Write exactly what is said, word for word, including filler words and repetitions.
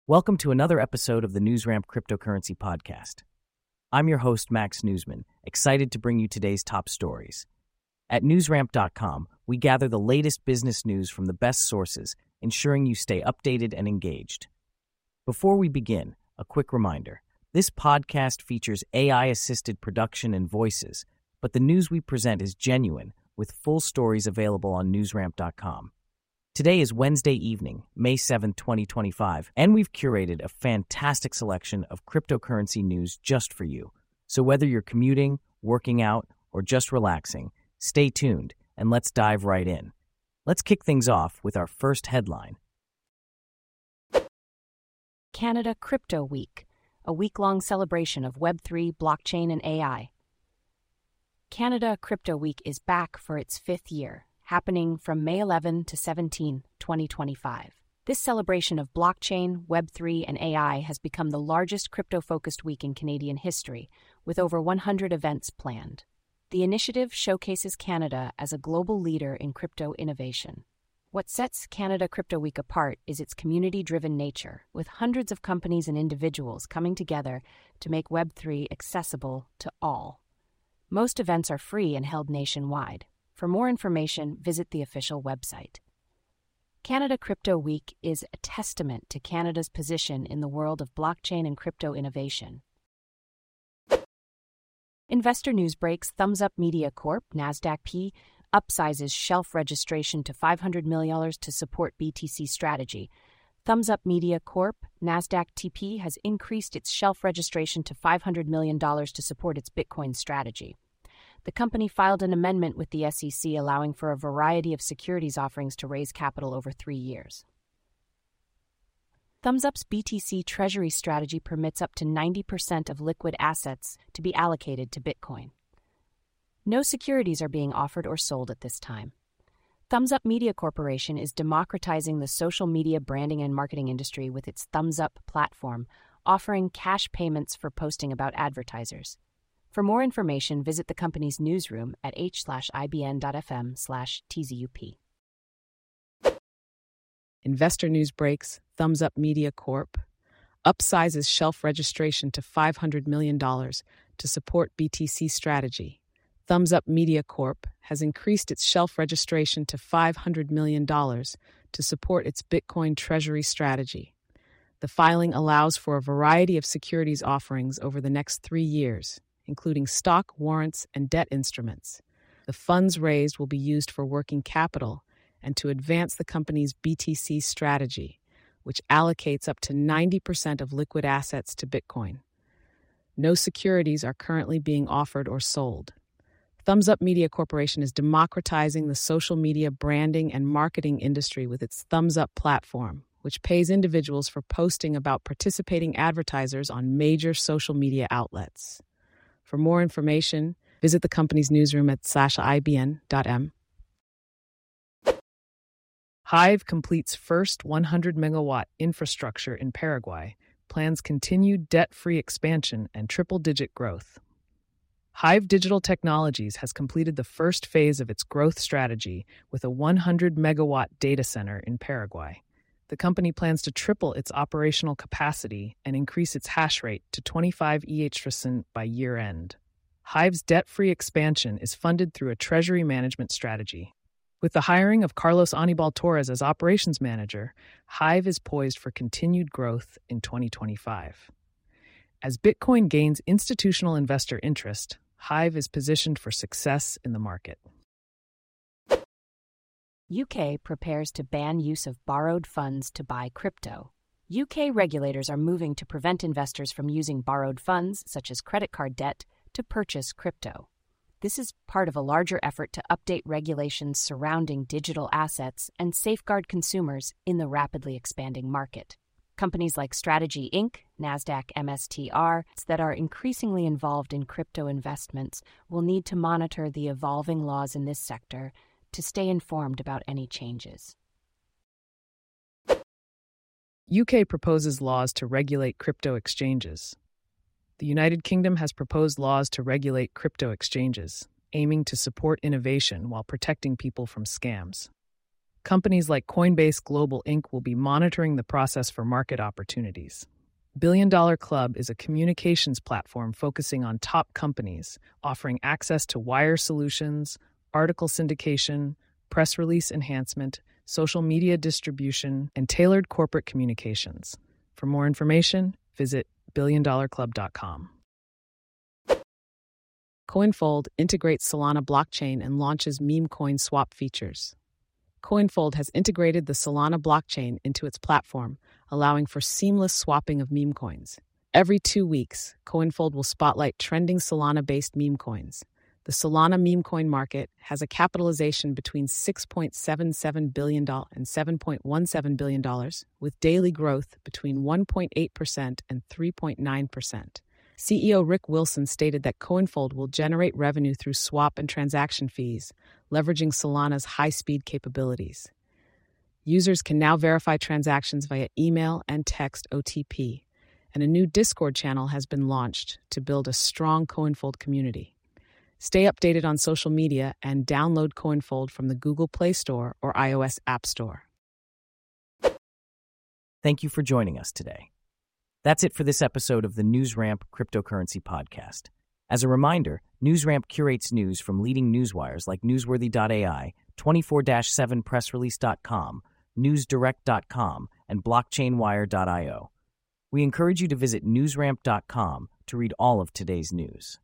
Welcome to another episode of the NewsRamp Cryptocurrency Podcast. I'm your host, Max Newsman, excited to bring you today's top stories. At newsramp dot com, we gather the latest business news from the best sources, ensuring you stay updated and engaged. Before we begin, a quick reminder. This podcast features A I-assisted production and voices, but the news we present is genuine, with full stories available on newsramp dot com. Today is Wednesday evening, May seventh, twenty twenty-five, and we've curated a fantastic selection of cryptocurrency news just for you. So whether you're commuting, working out, or just relaxing, stay tuned and let's dive right in. Let's kick things off with our first headline. Canada Crypto Week, a week-long celebration of Web three, blockchain, and A I. Canada Crypto Week is back for its fifth year, happening from May eleventh to seventeenth, twenty twenty-five. This celebration of blockchain, Web three, and A I has become the largest crypto-focused week in Canadian history, with over one hundred events planned. The initiative showcases Canada as a global leader in crypto innovation. What sets Canada Crypto Week apart is its community-driven nature, with hundreds of companies and individuals coming together to make Web three accessible to all. Most events are free and held nationwide. For more information, visit the official website. Canada Crypto Week is a testament to Canada's position in the world of blockchain and crypto innovation. Investor news breaks. Thumbs Up Media Corp, NASDAQ P, upsizes shelf registration to five hundred million dollars to support B T C strategy. Thumbs Up Media Corp, NASDAQ T P, has increased its shelf registration to five hundred million dollars to support its Bitcoin strategy. The company filed an amendment with the S E C allowing for a variety of securities offerings to raise capital over three years. Thumbs Up's B T C Treasury strategy permits up to ninety percent of liquid assets to be allocated to Bitcoin. No securities are being offered or sold at this time. Thumbs Up Media Corporation is democratizing the social media branding and marketing industry with its Thumbs Up platform, offering cash payments for posting about advertisers. For more information, visit the company's newsroom at h slash ibn.fm slash tzup. Investor news breaks. Thumbs Up Media Corp upsizes shelf registration to five hundred million dollars to support B T C strategy. Thumbs Up Media Corp has increased its shelf registration to five hundred million dollars to support its Bitcoin treasury strategy. The filing allows for a variety of securities offerings over the next three years, including stock, warrants, and debt instruments. The funds raised will be used for working capital and to advance the company's B T C strategy, which allocates up to ninety percent of liquid assets to Bitcoin. No securities are currently being offered or sold. Thumbs Up Media Corporation is democratizing the social media branding and marketing industry with its Thumbs Up platform, which pays individuals for posting about participating advertisers on major social media outlets. For more information, visit the company's newsroom at slash ibn.m. Hive completes first one hundred megawatt infrastructure in Paraguay, plans continued debt-free expansion and triple-digit growth. Hive Digital Technologies has completed the first phase of its growth strategy with a one hundred megawatt data center in Paraguay. The company plans to triple its operational capacity and increase its hash rate to twenty-five E H R S by year-end. Hive's debt-free expansion is funded through a treasury management strategy. With the hiring of Carlos Anibal Torres as operations manager, Hive is poised for continued growth in twenty twenty-five. As Bitcoin gains institutional investor interest, Hive is positioned for success in the market. U K prepares to ban use of borrowed funds to buy crypto. U K regulators are moving to prevent investors from using borrowed funds, such as credit card debt, to purchase crypto. This is part of a larger effort to update regulations surrounding digital assets and safeguard consumers in the rapidly expanding market. Companies like Strategy Incorporated, NASDAQ M S T R, that are increasingly involved in crypto investments will need to monitor the evolving laws in this sector to stay informed about any changes. U K proposes laws to regulate crypto exchanges. The United Kingdom has proposed laws to regulate crypto exchanges, aiming to support innovation while protecting people from scams. Companies like Coinbase Global Incorporated will be monitoring the process for market opportunities. Billion Dollar Club is a communications platform focusing on top companies, offering access to wire solutions, article syndication, press release enhancement, social media distribution, and tailored corporate communications. For more information, visit billion dollar club dot com. CoinFold integrates Solana blockchain and launches meme coin swap features. CoinFold has integrated the Solana blockchain into its platform, allowing for seamless swapping of meme coins. Every two weeks, CoinFold will spotlight trending Solana-based meme coins. The Solana meme coin market has a capitalization between six point seven seven billion dollars and seven point one seven billion dollars, with daily growth between one point eight percent and three point nine percent. C E O Rick Wilson stated that CoinFold will generate revenue through swap and transaction fees, leveraging Solana's high-speed capabilities. Users can now verify transactions via email and text O T P, and a new Discord channel has been launched to build a strong CoinFold community. Stay updated on social media and download CoinFold from the Google Play Store or iOS App Store. Thank you for joining us today. That's it for this episode of the NewsRamp Cryptocurrency Podcast. As a reminder, NewsRamp curates news from leading newswires like newsworthy dot A I, twenty-four seven press release dot com, news direct dot com, and blockchain wire dot io. We encourage you to visit newsramp dot com to read all of today's news.